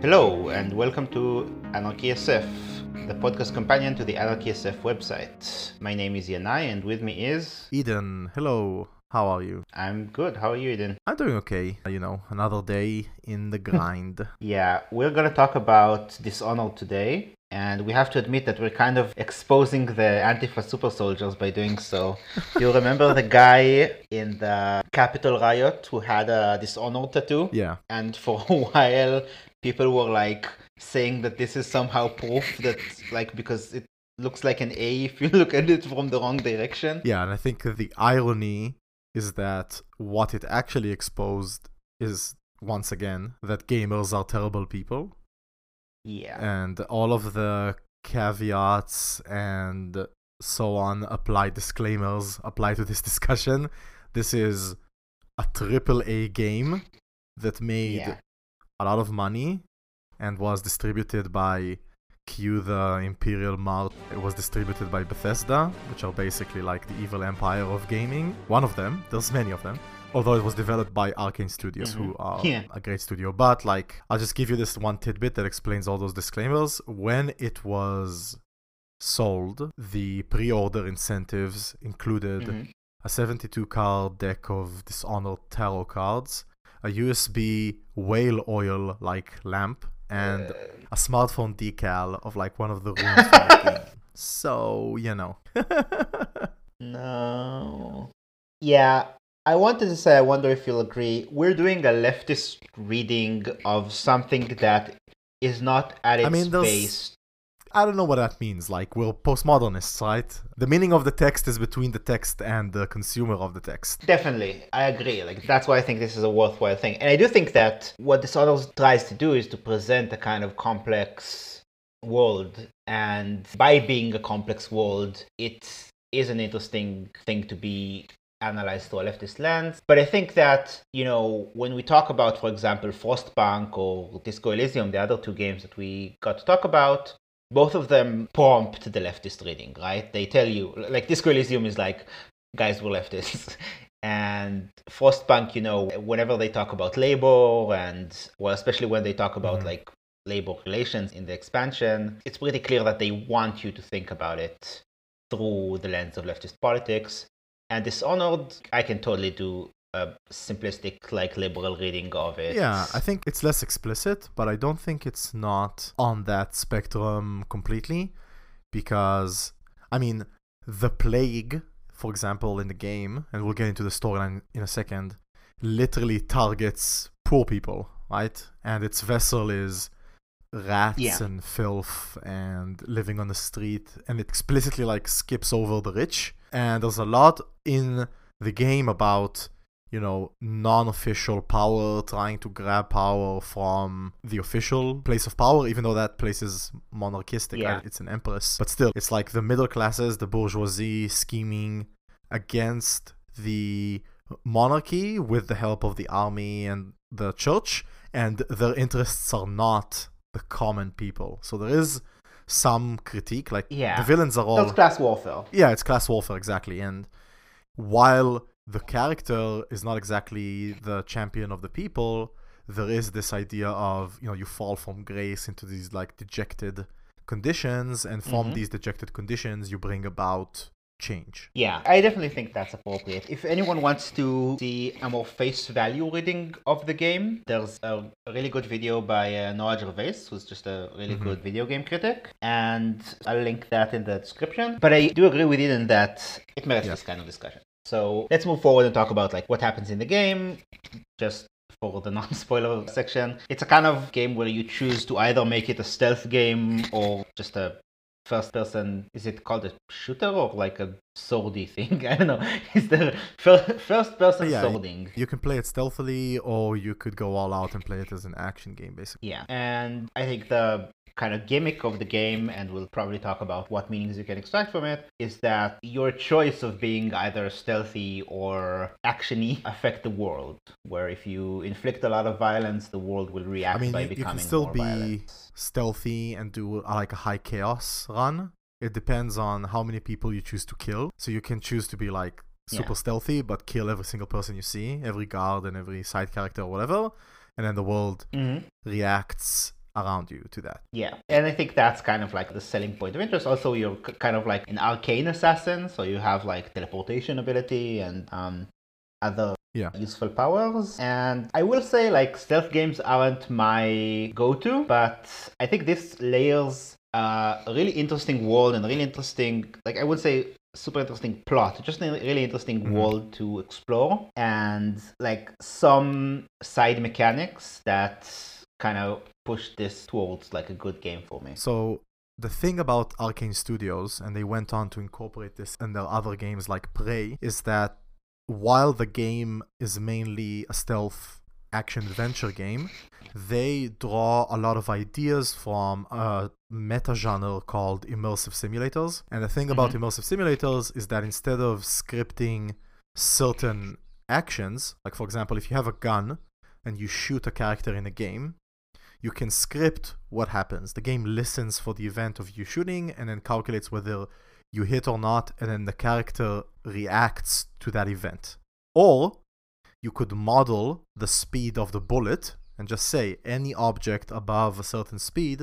Hello, and welcome to Anarchy SF, the podcast companion to the Anarchy SF website. My name is Yanai, and with me is... Eden, hello. How are you? I'm good. How are you, Eden? I'm doing okay. Another day in the grind. Yeah, we're going to talk about Dishonored today, and we have to admit that we're kind of exposing the Antifa super soldiers by doing so. Do you remember the guy in the Capitol riot who had a Dishonored tattoo? Yeah. And for a while, people were like saying that this is somehow proof that, like, because it looks like an A if you look at it from the wrong direction. Yeah, and I think the irony is that what it actually exposed is, once again, that gamers are terrible people. Yeah. And all of the caveats and so on disclaimers apply to this discussion. This is a AAA game that made a lot of money and was distributed by the Imperial Mart. It was distributed by Bethesda, which are basically like the evil empire of gaming. One of them, there's many of them. Although it was developed by Arcane Studios, who are a great studio. But I'll just give you this one tidbit that explains all those disclaimers. When it was sold, the pre-order incentives included a 72-card deck of Dishonored tarot cards, a USB whale oil lamp, and a smartphone decal of one of the runes from the game. So, No. Yeah, I wanted to say, I wonder if you'll agree, we're doing a leftist reading of something that is not at its base. I don't know what that means. We're postmodernists, right? The meaning of the text is between the text and the consumer of the text. Definitely. I agree. That's why I think this is a worthwhile thing. And I do think that what Dishonored tries to do is to present a kind of complex world. And by being a complex world, it is an interesting thing to be analyzed through a leftist lens. But I think that, when we talk about, for example, Frostpunk or Disco Elysium, the other two games that we got to talk about, both of them prompt the leftist reading, right? They tell you, Disco Elysium is guys, we're leftists. And Frostpunk, whenever they talk about labor and, well, especially when they talk about labor relations in the expansion, it's pretty clear that they want you to think about it through the lens of leftist politics. And Dishonored, I can totally do a simplistic, liberal reading of it. Yeah, I think it's less explicit, but I don't think it's not on that spectrum completely. Because, the plague, for example, in the game, and we'll get into the storyline in a second, literally targets poor people, right? And its vessel is rats and filth and living on the street, and it explicitly skips over the rich. And there's a lot in the game about non-official power, trying to grab power from the official place of power, even though that place is monarchistic, right? It's an empress. But still, it's the middle classes, the bourgeoisie, scheming against the monarchy with the help of the army and the church, and their interests are not the common people. So there is some critique, the villains are all... That's class warfare. Yeah, it's class warfare, exactly. And while the character is not exactly the champion of the people, there is this idea of, you fall from grace into these dejected conditions, and from these dejected conditions you bring about change. Yeah, I definitely think that's appropriate. If anyone wants to see a more face value reading of the game, there's a really good video by Noah Gervais, who's just a really good video game critic, and I'll link that in the description. But I do agree with you in that it merits this kind of discussion. So let's move forward and talk about what happens in the game, just for the non-spoiler section. It's a kind of game where you choose to either make it a stealth game or just a first person. Is it called a shooter or a swordy thing? I don't know. Is there first person swording? You can play it stealthily, or you could go all out and play it as an action game, basically. Yeah, and I think the kind of gimmick of the game, and we'll probably talk about what meanings you can extract from it, is that your choice of being either stealthy or actiony affect the world, where if you inflict a lot of violence, the world will react by becoming more violent. You can still be stealthy and do a high chaos run. It depends on how many people you choose to kill. So you can choose to be super stealthy, but kill every single person you see, every guard and every side character or whatever. And then the world reacts around you to that. Yeah, and I think that's kind of like the selling point of interest. Also, you're kind of like an arcane assassin, so you have like teleportation ability and other useful powers. And I will say like stealth games aren't my go-to, but I think this layers a really interesting world and really interesting, like I would say super interesting plot, just a really interesting world to explore, and like some side mechanics that kind of push this towards like a good game for me. So the thing about Arcane Studios, and they went on to incorporate this in their other games like Prey, is that while the game is mainly a stealth action adventure game, they draw a lot of ideas from a meta genre called immersive simulators. And the thing about immersive simulators is that instead of scripting certain actions, like for example, if you have a gun and you shoot a character in a game, you can script what happens. The game listens for the event of you shooting and then calculates whether you hit or not, and then the character reacts to that event. Or you could model the speed of the bullet and just say any object above a certain speed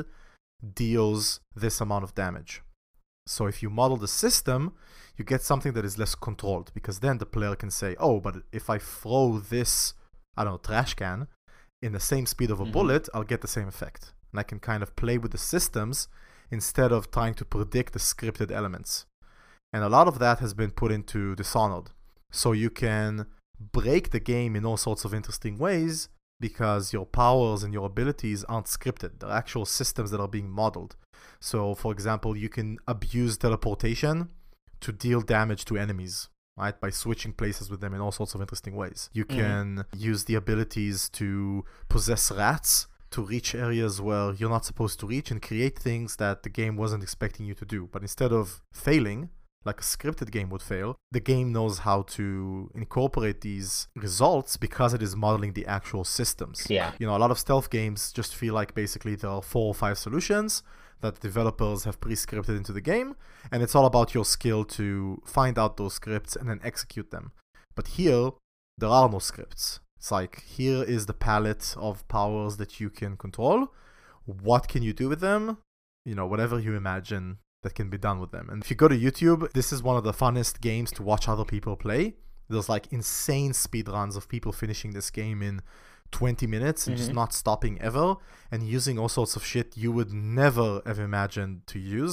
deals this amount of damage. So if you model the system, you get something that is less controlled, because then the player can say, oh, but if I throw this, I don't know, trash can in the same speed of a bullet, I'll get the same effect. And I can kind of play with the systems instead of trying to predict the scripted elements. And a lot of that has been put into Dishonored. So you can break the game in all sorts of interesting ways because your powers and your abilities aren't scripted. They're actual systems that are being modeled. So, for example, you can abuse teleportation to deal damage to enemies, right? By switching places with them in all sorts of interesting ways. You can use the abilities to possess rats to reach areas where you're not supposed to reach and create things that the game wasn't expecting you to do. But instead of failing, like a scripted game would fail, the game knows how to incorporate these results because it is modeling the actual systems. Yeah. You know, a lot of stealth games just feel like basically there are 4 or 5 solutions that developers have pre-scripted into the game, and it's all about your skill to find out those scripts and then execute them. But here, there are no scripts. It's like, here is the palette of powers that you can control. What can you do with them? You know, whatever you imagine that can be done with them. And if you go to YouTube, this is one of the funnest games to watch other people play. There's like insane speedruns of people finishing this game in 20 minutes and just not stopping ever, and using all sorts of shit you would never have imagined to use.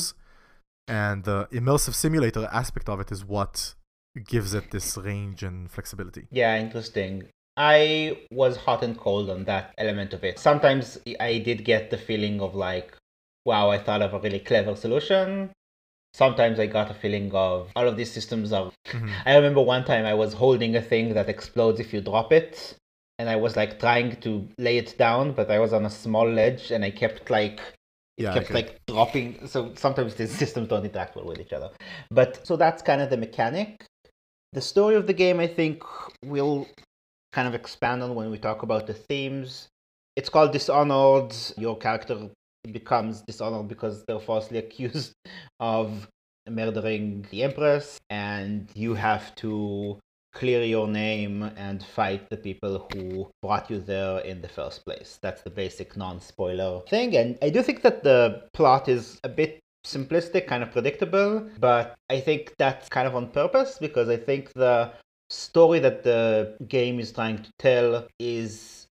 And the immersive simulator aspect of it is what gives it this range and flexibility. Yeah, interesting. I was hot and cold on that element of it. Sometimes I did get the feeling of like, wow, I thought of a really clever solution. Sometimes I got a feeling of all of these systems are... I remember one time I was holding a thing that explodes if you drop it, and I was like trying to lay it down, but I was on a small ledge and I kept like like dropping. So sometimes these systems don't interact well with each other. But so that's kind of the mechanic. The story of the game, I think, will kind of expand on when we talk about the themes. It's called Dishonored. Your character becomes dishonored because they're falsely accused of murdering the Empress, and you have to clear your name and fight the people who brought you there in the first place. That's the basic non-spoiler thing, and I do think that the plot is a bit simplistic, kind of predictable, but I think that's kind of on purpose, because I think the story that the game is trying to tell is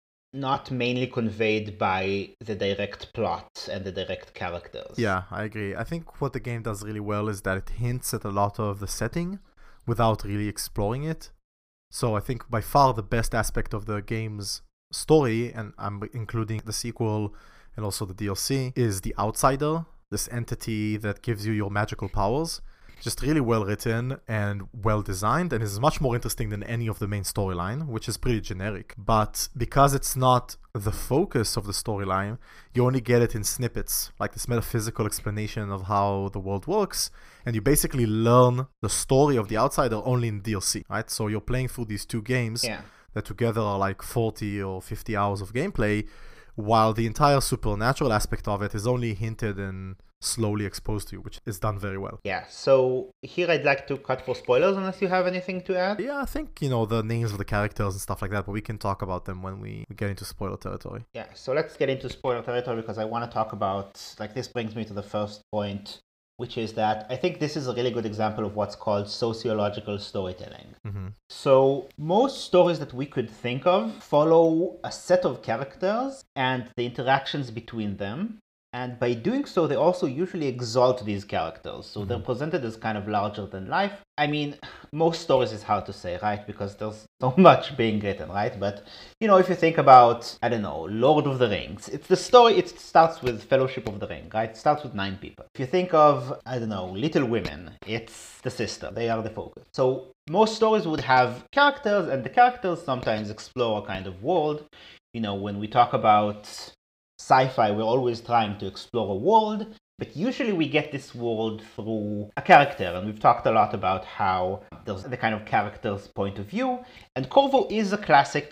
not mainly conveyed by the direct plot and the direct characters. Yeah, I agree. I think what the game does really well is that it hints at a lot of the setting without really exploring it. So I think by far the best aspect of the game's story, and I'm including the sequel and also the DLC, is the Outsider, this entity that gives you your magical powers. Just really well written and well designed, and is much more interesting than any of the main storyline, which is pretty generic. But because it's not the focus of the storyline, you only get it in snippets, like this metaphysical explanation of how the world works, and you basically learn the story of the Outsider only in DLC, right? So you're playing through these 2 games that together are like 40 or 50 hours of gameplay, while the entire supernatural aspect of it is only hinted and slowly exposed to you, which is done very well. Yeah, so here I'd like to cut for spoilers unless you have anything to add. Yeah, I think, the names of the characters and stuff like that, but we can talk about them when we get into spoiler territory. Yeah, so let's get into spoiler territory because I want to talk about, this brings me to the first point, which is that I think this is a really good example of what's called sociological storytelling. Mm-hmm. So most stories that we could think of follow a set of characters and the interactions between them. And by doing so, they also usually exalt these characters. So they're presented as kind of larger than life. I mean, most stories is hard to say, right? Because there's so much being written, right? But, if you think about, I don't know, Lord of the Rings, it's the story, it starts with Fellowship of the Ring, right? It starts with 9 people. If you think of, I don't know, Little Women, it's the sister. They are the focus. So most stories would have characters, and the characters sometimes explore a kind of world. When we talk about sci-fi, we're always trying to explore a world, but usually we get this world through a character, and we've talked a lot about how there's the kind of character's point of view, and Corvo is a classic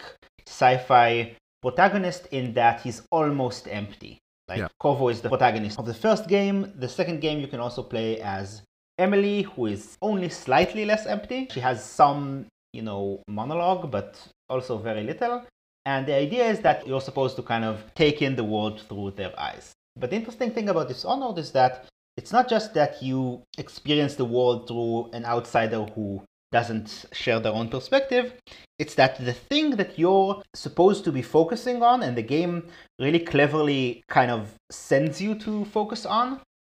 sci-fi protagonist in that he's almost empty. Corvo is the protagonist of the first game. The second game you can also play as Emily, who is only slightly less empty. She has some, monologue, but also very little. And the idea is that you're supposed to kind of take in the world through their eyes. But the interesting thing about Dishonored is that it's not just that you experience the world through an outsider who doesn't share their own perspective. It's that the thing that you're supposed to be focusing on, and the game really cleverly kind of sends you to focus on,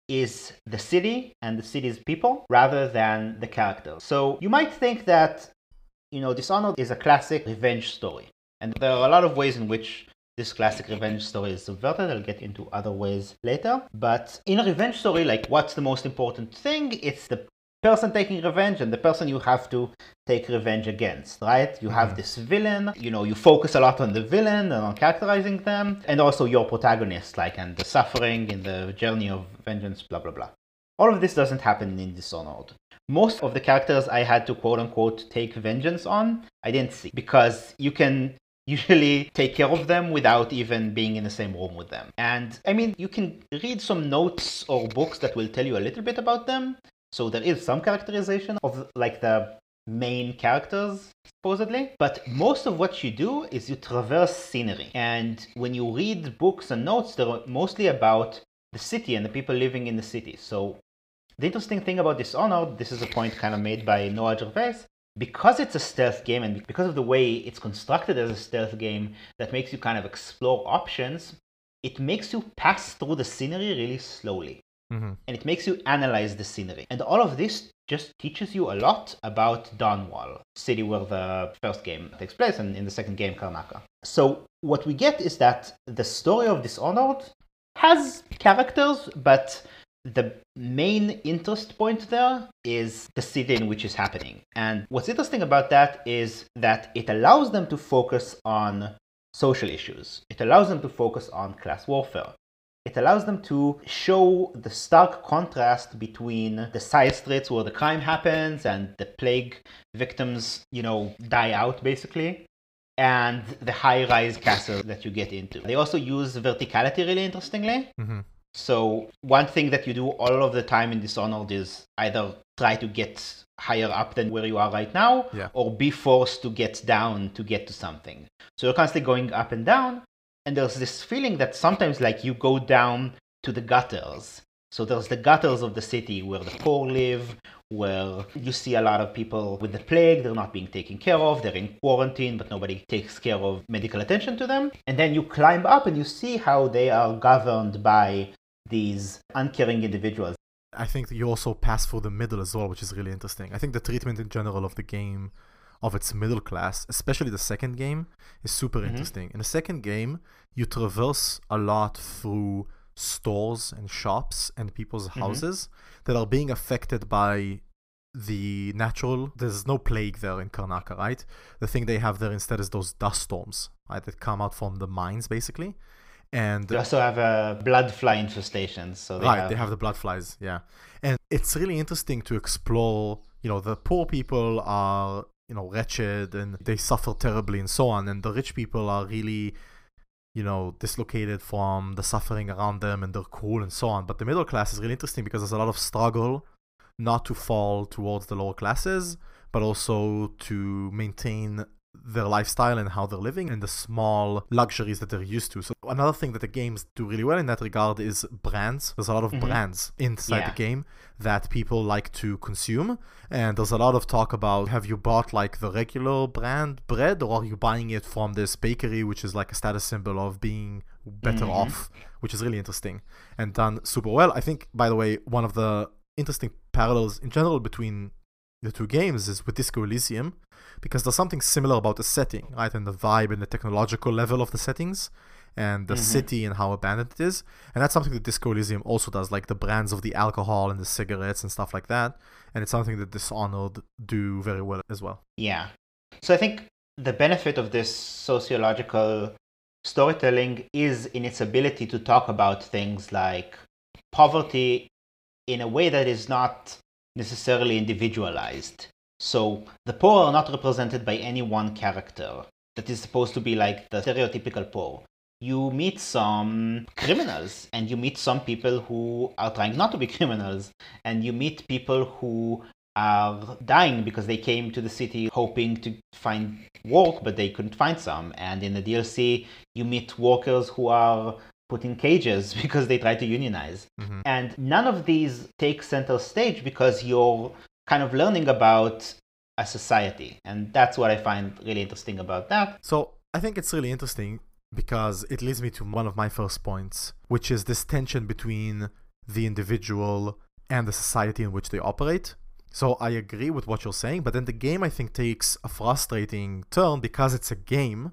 is the city and the city's people rather than the characters. So you might think that, Dishonored is a classic revenge story. And there are a lot of ways in which this classic revenge story is subverted. I'll get into other ways later. But in a revenge story, what's the most important thing? It's the person taking revenge and the person you have to take revenge against, right? You have this villain, you focus a lot on the villain and on characterizing them, and also your protagonist, and the suffering in the journey of vengeance, blah, blah, blah. All of this doesn't happen in Dishonored. Most of the characters I had to quote-unquote take vengeance on, I didn't see, because you can usually take care of them without even being in the same room with them. And I mean, you can read some notes or books that will tell you a little bit about them. So there is some characterization of the main characters, supposedly. But most of what you do is you traverse scenery. And when you read books and notes, they're mostly about the city and the people living in the city. So the interesting thing about Dishonored, this is a point kind of made by Noah Gervais, because it's a stealth game and because of the way it's constructed as a stealth game that makes you kind of explore options, it makes you pass through the scenery really slowly. And it makes you analyze the scenery. And all of this just teaches you a lot about Dawnwall, city where the first game takes place, and in the second game, Karnaca. So what we get is that the story of Dishonored has characters, but the main interest point there is the city in which it's happening. And what's interesting about that is that it allows them to focus on social issues. It allows them to focus on class warfare. It allows them to show the stark contrast between the side streets where the crime happens and the plague victims, die out basically, and the high-rise castle that you get into. They also use verticality really interestingly. So one thing that you do all of the time in Dishonored is either try to get higher up than where you are right now, or be forced to get down to get to something. So you're constantly going up and down, and there's this feeling that sometimes you go down to the gutters. So there's the gutters of the city where the poor live, where you see a lot of people with the plague, they're not being taken care of, they're in quarantine, but nobody takes care of medical attention to them. And then you climb up and you see how they are governed by these uncaring individuals. I think that you also pass through the middle as well, which is really interesting. I think the treatment in general of the game, of its middle class, especially the second game, is super interesting. In the second game, you traverse a lot through stores and shops and people's houses that are being affected by the natural. There's no plague there in Karnaca, right? The thing they have there instead is those dust storms, right, that come out from the mines, basically. And they also have a blood fly infestation. So they have the blood flies, yeah. And it's really interesting to explore, the poor people are, wretched and they suffer terribly and so on. And the rich people are really dislocated from the suffering around them and they're cool and so on. But the middle class is really interesting because there's a lot of struggle not to fall towards the lower classes, but also to maintain their lifestyle and how they're living and the small luxuries that they're used to. So another thing that the games do really well in that regard is brands. There's a lot of brands inside the game that people like to consume, and there's a lot of talk about, have you bought like the regular brand bread, or are you buying it from this bakery, which is like a status symbol of being better off, which is really interesting and done super well. I think, by the way, one of the interesting parallels in general between the two games is with Disco Elysium, because there's something similar about the setting, right, and the vibe and the technological level of the settings and the city and how abandoned it is. And that's something that Disco Elysium also does, like the brands of the alcohol and the cigarettes and stuff like that. And it's something that Dishonored do very well as well. Yeah. So I think the benefit of this sociological storytelling is in its ability to talk about things like poverty in a way that is not necessarily individualized. So the poor are not represented by any one character that is supposed to be like the stereotypical poor. You meet some criminals, and you meet some people who are trying not to be criminals, and you meet people who are dying because they came to the city hoping to find work, but they couldn't find some. And in the DLC, you meet workers who are put in cages because they try to unionize. And none of these take center stage because you're kind of learning about a society. And that's what I find really interesting about that. So I think it's really interesting because it leads me to one of my first points, which is this tension between the individual and the society in which they operate. So I agree with what you're saying, but then the game, I think, takes a frustrating turn because it's a game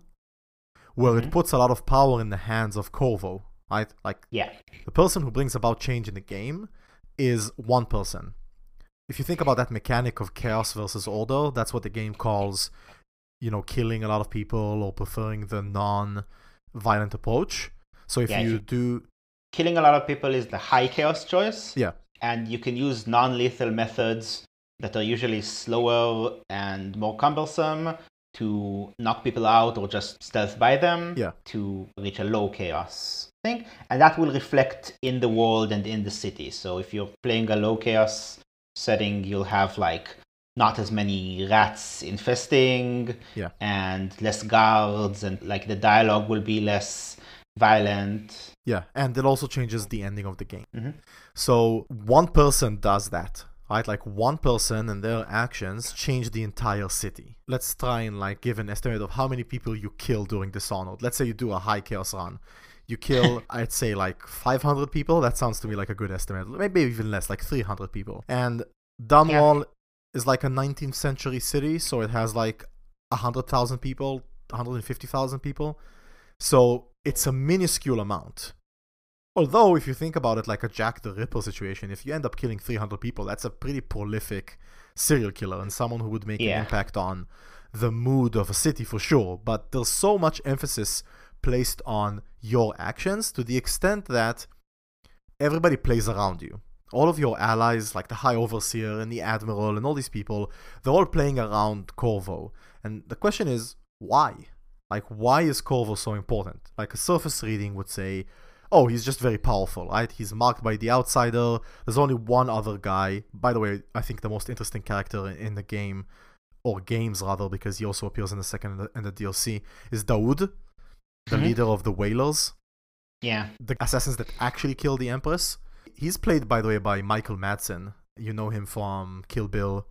where it puts a lot of power in the hands of Corvo, right? Like, the person who brings about change in the game is one person. If you think about that mechanic of chaos versus order, that's what the game calls, killing a lot of people or preferring the non-violent approach. So if you do... Killing a lot of people is the high chaos choice. Yeah. And you can use non-lethal methods that are usually slower and more cumbersome to knock people out or just stealth by them to reach a low chaos thing. And that will reflect in the world and in the city. So if you're playing a low chaos setting, you'll have like not as many rats infesting and less guards, and like the dialogue will be less violent. Yeah, and it also changes the ending of the game. So one person does that, right? Like one person and their actions change the entire city. Let's try and like give an estimate of how many people you kill during Dishonored. Let's say you do a high chaos run. You kill, I'd say, like 500 people. That sounds to me like a good estimate. Maybe even less, like 300 people. And Dunwall is like a 19th century city, so it has like 100,000 people, 150,000 people. So it's a minuscule amount. Although, if you think about it like a Jack the Ripper situation, if you end up killing 300 people, that's a pretty prolific serial killer and someone who would make an impact on the mood of a city for sure. But there's so much emphasis placed on your actions to the extent that everybody plays around you. All of your allies, like the High Overseer and the Admiral and all these people, they're all playing around Corvo. And the question is, why? Like, why is Corvo so important? Like, a surface reading would say, oh, he's just very powerful, right? He's marked by the Outsider. There's only one other guy. By the way, I think the most interesting character in the game, or games rather, because he also appears in the second and the DLC, is Daoud, the leader of the Whalers. Yeah. The assassins that actually kill the Empress. He's played, by the way, by Michael Madsen. You know him from Kill Bill,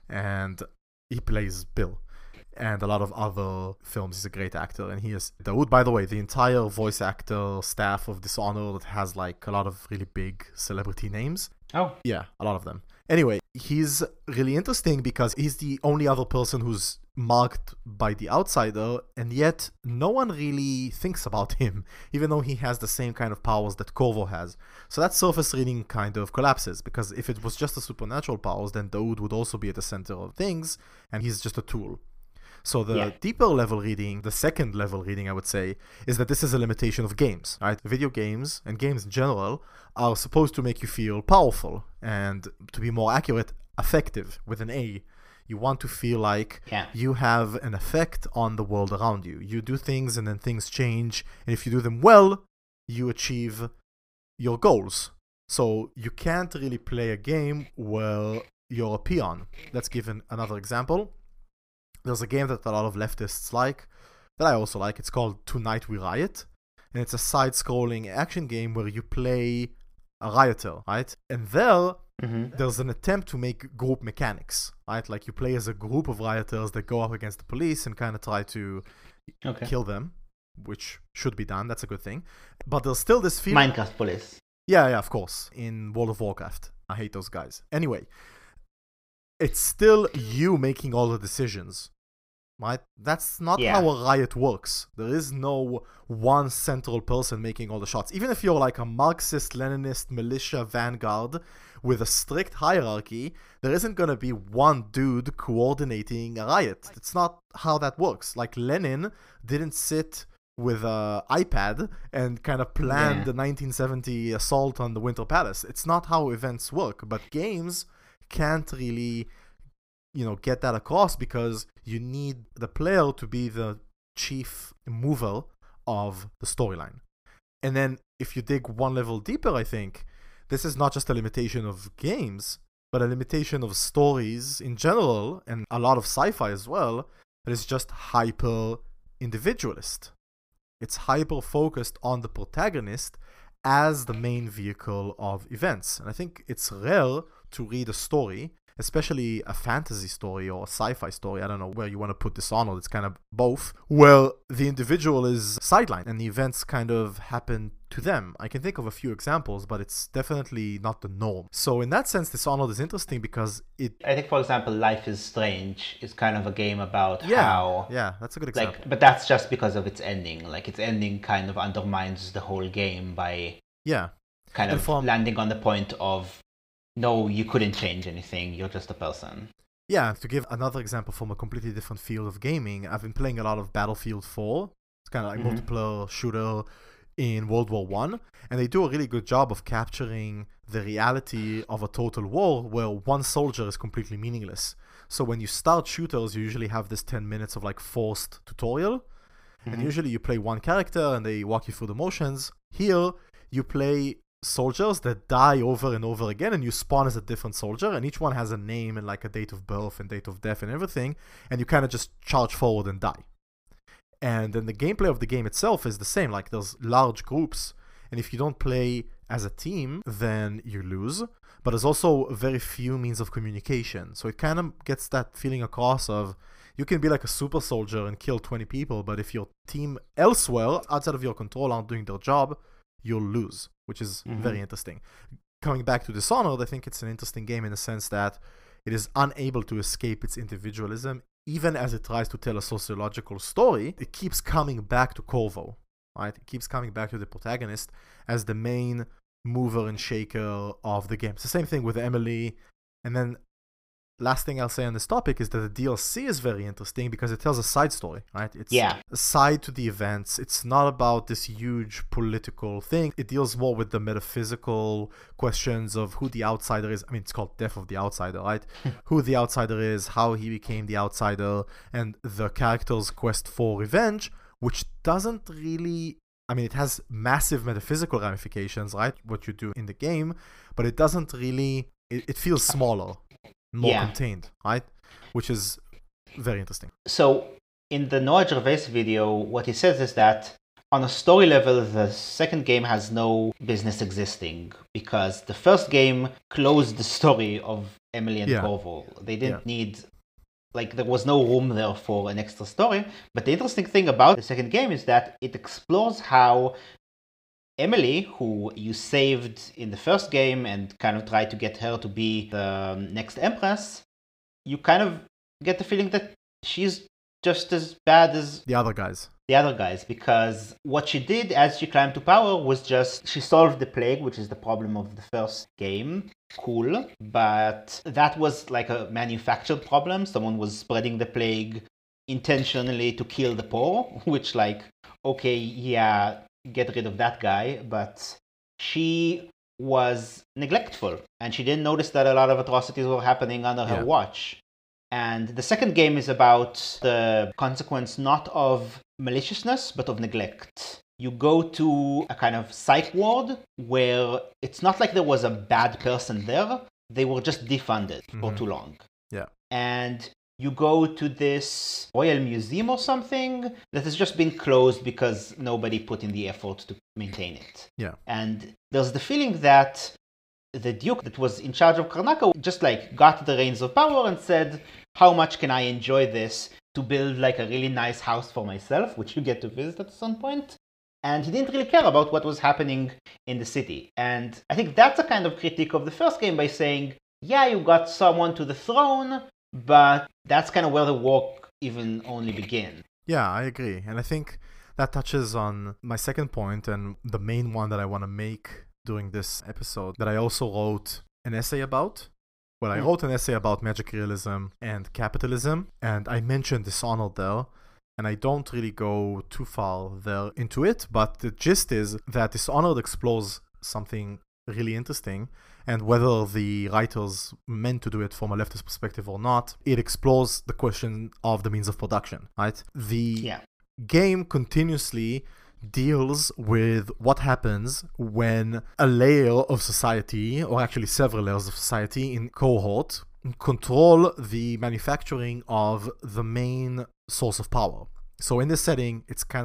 and he plays Bill. And a lot of other films. He's a great actor, and he is Daoud. By the way, the entire voice actor staff of Dishonored has like a lot of really big celebrity names. Oh. Yeah, a lot of them. Anyway, he's really interesting because he's the only other person who's marked by the Outsider, and yet no one really thinks about him, even though he has the same kind of powers that Corvo has. So that surface reading kind of collapses, because if it was just the supernatural powers, then Daoud would also be at the center of things, and he's just a tool. So the deeper level reading, the second level reading, I would say, is that this is a limitation of games, right? Video games and games in general are supposed to make you feel powerful and, to be more accurate, effective with an A. You want to feel like you have an effect on the world around you. You do things and then things change. And if you do them well, you achieve your goals. So you can't really play a game where you're a peon. Let's give another example. There's a game that a lot of leftists like, that I also like. It's called Tonight We Riot. And it's a side-scrolling action game where you play a rioter, right? And there's an attempt to make group mechanics, right? Like you play as a group of rioters that go up against the police and kind of try to kill them, which should be done. That's a good thing. But there's still this feeling... Minecraft police. Yeah, of course. In World of Warcraft. I hate those guys. Anyway, it's still you making all the decisions, right? That's not how a riot works. There is no one central person making all the shots. Even if you're like a Marxist, Leninist, militia vanguard with a strict hierarchy, there isn't going to be one dude coordinating a riot. It's not how that works. Like Lenin didn't sit with an iPad and kind of plan the 1970 assault on the Winter Palace. It's not how events work. But games can't really, get that across because you need the player to be the chief mover of the storyline. And then if you dig one level deeper, I think this is not just a limitation of games, but a limitation of stories in general, and a lot of sci-fi as well, that is just hyper individualist. It's hyper focused on the protagonist as the main vehicle of events. And I think it's rare to read a story, especially a fantasy story or a sci-fi story, I don't know where you want to put Dishonored, it's kind of both, where the individual is sidelined and the events kind of happen to them. I can think of a few examples, but it's definitely not the norm. So in that sense, Dishonored is interesting because I think, for example, Life is Strange is kind of a game about how... Yeah, that's a good example. But that's just because of its ending. Like, its ending kind of undermines the whole game by kind of landing on the point of, no, you couldn't change anything, you're just a person. Yeah, to give another example from a completely different field of gaming, I've been playing a lot of Battlefield 4. It's kind of like multiplayer shooter in World War I, and they do a really good job of capturing the reality of a total war where one soldier is completely meaningless. So when you start shooters, you usually have this 10 minutes of like forced tutorial, and usually you play one character and they walk you through the motions. Here, you play soldiers that die over and over again, and you spawn as a different soldier, and each one has a name and like a date of birth and date of death and everything, and you kind of just charge forward and die. And then the gameplay of the game itself is the same. Like, there's large groups, and if you don't play as a team, then you lose. But there's also very few means of communication, so it kind of gets that feeling across of you can be like a super soldier and kill 20 people, but if your team elsewhere outside of your control aren't doing their job, you'll lose, which is very interesting. Coming back to Dishonored, I think it's an interesting game in the sense that it is unable to escape its individualism. Even as it tries to tell a sociological story, it keeps coming back to Corvo, right? It keeps coming back to the protagonist as the main mover and shaker of the game. It's the same thing with Emily. And then last thing I'll say on this topic is that the DLC is very interesting because it tells a side story, right? It's a side to the events. It's not about this huge political thing. It deals more with the metaphysical questions of who the outsider is. I mean, it's called Death of the Outsider, right? Who the outsider is, how he became the outsider, and the character's quest for revenge, which doesn't really... I mean, it has massive metaphysical ramifications, right? What you do in the game, but it doesn't really... It feels smaller. More contained, right? Which is very interesting. So in the Noah Gervais video, what he says is that on a story level, the second game has no business existing because the first game closed the story of Emily and Corvo. They didn't need, like, there was no room there for an extra story. But the interesting thing about the second game is that it explores how Emily, who you saved in the first game and kind of tried to get her to be the next Empress, you kind of get the feeling that she's just as bad as the other guys. Because what she did as she climbed to power was just, she solved the plague, which is the problem of the first game. Cool. But that was like a manufactured problem. Someone was spreading the plague intentionally to kill the poor, which, like, okay, yeah, get rid of that guy, but she was neglectful and she didn't notice that a lot of atrocities were happening under her watch. And the second game is about the consequence not of maliciousness, but of neglect. You go to a kind of psych ward where it's not like there was a bad person there. They were just defunded for too long. Yeah. And you go to this royal museum or something that has just been closed because nobody put in the effort to maintain it. Yeah. And there's the feeling that the Duke that was in charge of Karnaca just like got the reins of power and said, how much can I enjoy this to build like a really nice house for myself, which you get to visit at some point. And he didn't really care about what was happening in the city. And I think that's a kind of critique of the first game by saying, yeah, you got someone to the throne, but that's kind of where the work even only began. Yeah, I agree. And I think that touches on my second point and the main one that I want to make during this episode that I also wrote an essay about. Well, I wrote an essay about magic realism and capitalism, and I mentioned Dishonored there. And I don't really go too far there into it, but the gist is that Dishonored explores something really interesting, and whether the writers meant to do it from a leftist perspective or not, it explores the question of the means of production, right? The game continuously deals with what happens when a layer of society, or actually several layers of society in cohort, control the manufacturing of the main source of power. So in this setting, it's kind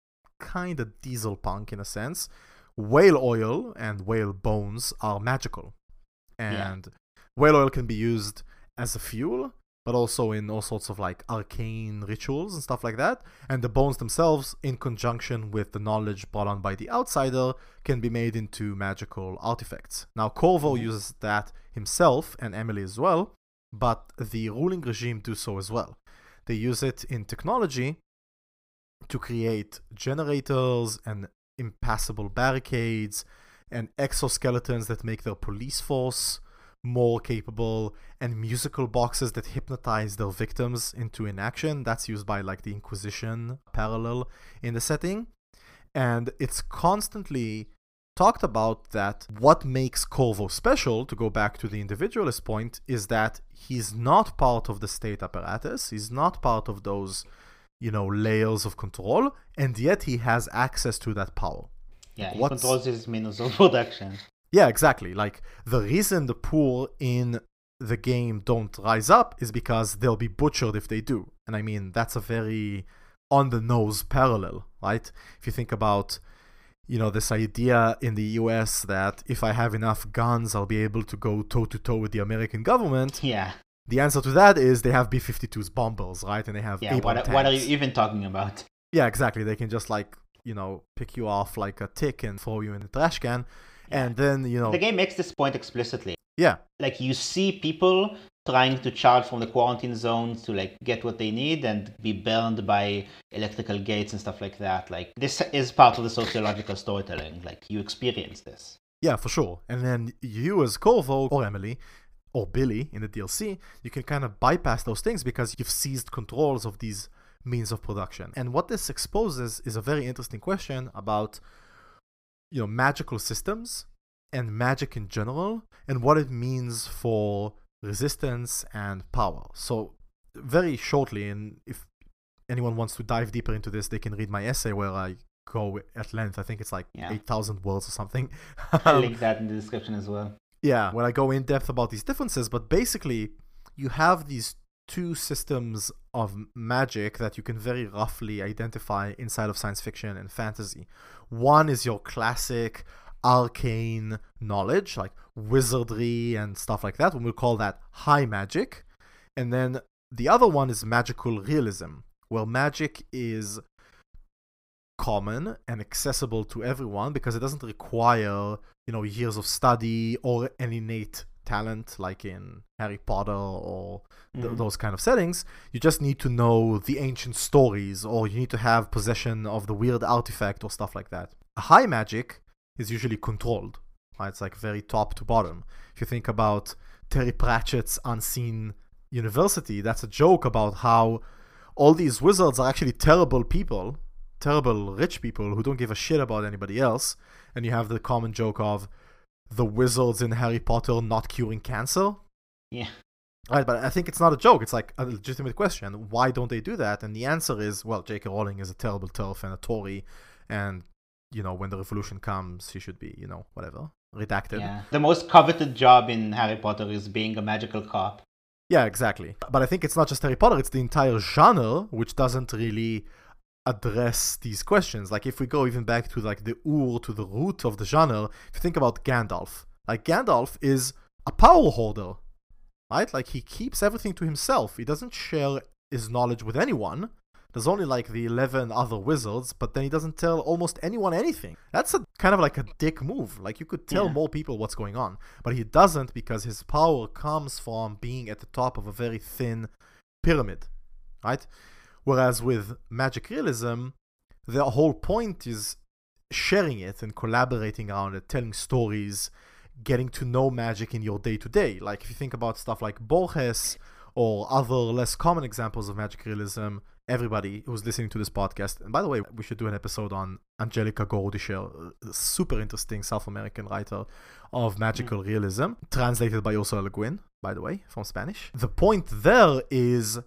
of diesel punk in a sense. Whale oil and whale bones are magical. And whale oil can be used as a fuel, but also in all sorts of like arcane rituals and stuff like that. And the bones themselves, in conjunction with the knowledge brought on by the outsider, can be made into magical artifacts. Now, Corvo uses that himself, and Emily as well, but the ruling regime do so as well. They use it in technology to create generators and impassable barricades and exoskeletons that make their police force more capable, and musical boxes that hypnotize their victims into inaction. That's used by like the Inquisition parallel in the setting. And it's constantly talked about that what makes Corvo special, to go back to the individualist point, is that he's not part of the state apparatus. He's not part of those, layers of control, and yet he has access to that power. Yeah, he controls his means of production. Yeah, exactly. Like, the reason the poor in the game don't rise up is because they'll be butchered if they do. And I mean, that's a very on-the-nose parallel, right? If you think about, this idea in the US that if I have enough guns, I'll be able to go toe-to-toe with the American government. Yeah. The answer to that is they have B-52s bombers, right? And they have what are you even talking about? Yeah, exactly. They can just pick you off like a tick and throw you in the trash can. And then, The game makes this point explicitly. Yeah. Like, you see people trying to charge from the quarantine zones to, like, get what they need and be burned by electrical gates and stuff like that. Like, this is part of the sociological storytelling. Like, you experience this. Yeah, for sure. And then you as Corvo, or Emily, or Billy in the DLC, you can kind of bypass those things because you've seized controls of these means of production. And what this exposes is a very interesting question about magical systems and magic in general, and what it means for resistance and power. So very shortly, and if anyone wants to dive deeper into this, they can read my essay where I go at length. I think it's like 8,000 words or something. I'll link that in the description as well. Yeah, when I go in depth about these differences, but basically you have these two systems of magic that you can very roughly identify inside of science fiction and fantasy. One is your classic arcane knowledge, like wizardry and stuff like that, and we'll call that high magic. And then the other one is magical realism, where magic is common and accessible to everyone because it doesn't require, years of study or an innate talent like in Harry Potter or those kind of settings. You just need to know the ancient stories, or you need to have possession of the weird artifact or stuff like that. High magic is usually controlled, right? It's like very top to bottom. If you think about Terry Pratchett's Unseen University, that's a joke about how all these wizards are actually terrible people, terrible rich people who don't give a shit about anybody else. And you have the common joke of the wizards in Harry Potter not curing cancer. Yeah. Right, but I think it's not a joke. It's like a legitimate question. Why don't they do that? And the answer is, well, J.K. Rowling is a terrible TERF and a Tory, and, when the revolution comes, she should be, whatever, redacted. Yeah. The most coveted job in Harry Potter is being a magical cop. Yeah, exactly. But I think it's not just Harry Potter, it's the entire genre, which doesn't really address these questions. Like, if we go even back to, like, the to the root of the genre, if you think about Gandalf, like, Gandalf is a power hoarder. Right? Like, he keeps everything to himself. He doesn't share his knowledge with anyone. There's only, like, the 11 other wizards, but then he doesn't tell almost anyone anything. That's a kind of like a dick move. Like, you could tell more people what's going on. But he doesn't, because his power comes from being at the top of a very thin pyramid. Right? Whereas with magic realism, the whole point is sharing it and collaborating around it, telling stories, getting to know magic in your day-to-day. Like, if you think about stuff like Borges or other less common examples of magic realism, everybody who's listening to this podcast, and by the way, we should do an episode on Angelica Gorodischer, a super interesting South American writer of magical realism, translated by Ursula Le Guin, by the way, from Spanish. The point there is,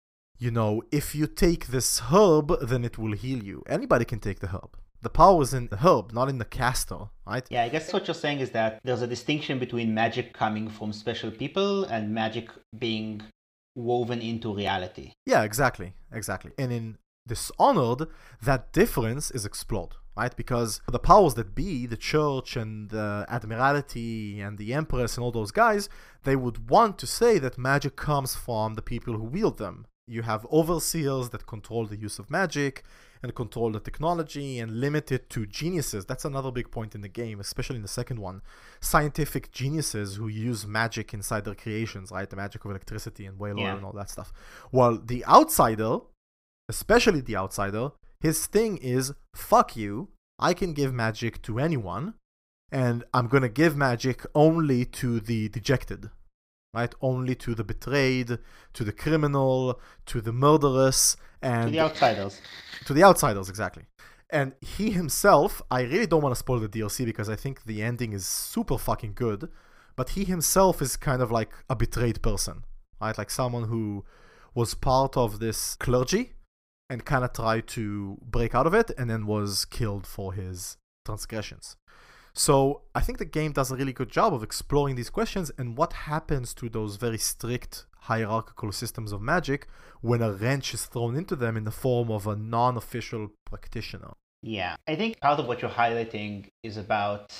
if you take this herb, then it will heal you. Anybody can take the herb. The power is in the herb, not in the caster, right? Yeah, I guess what you're saying is that there's a distinction between magic coming from special people and magic being woven into reality. Yeah, exactly. And in Dishonored, that difference is explored, right? Because the powers that be, the church and the admiralty and the empress and all those guys, they would want to say that magic comes from the people who wield them. You have overseers that control the use of magic and control the technology and limit it to geniuses. That's another big point in the game, especially in the second one. Scientific geniuses who use magic inside their creations, right? The magic of electricity and whale oil and all that stuff. While the outsider, especially the outsider, his thing is, fuck you, I can give magic to anyone, and I'm gonna give magic only to the dejected. Right? Only to the betrayed, to the criminal, to the murderous, and... To the outsiders. To the outsiders, exactly. And he himself, I really don't want to spoil the DLC because I think the ending is super fucking good, but he himself is kind of like a betrayed person, right? Like someone who was part of this clergy and kind of tried to break out of it and then was killed for his transgressions. So I think the game does a really good job of exploring these questions and what happens to those very strict hierarchical systems of magic when a wrench is thrown into them in the form of a non-official practitioner. Yeah, I think part of what you're highlighting is about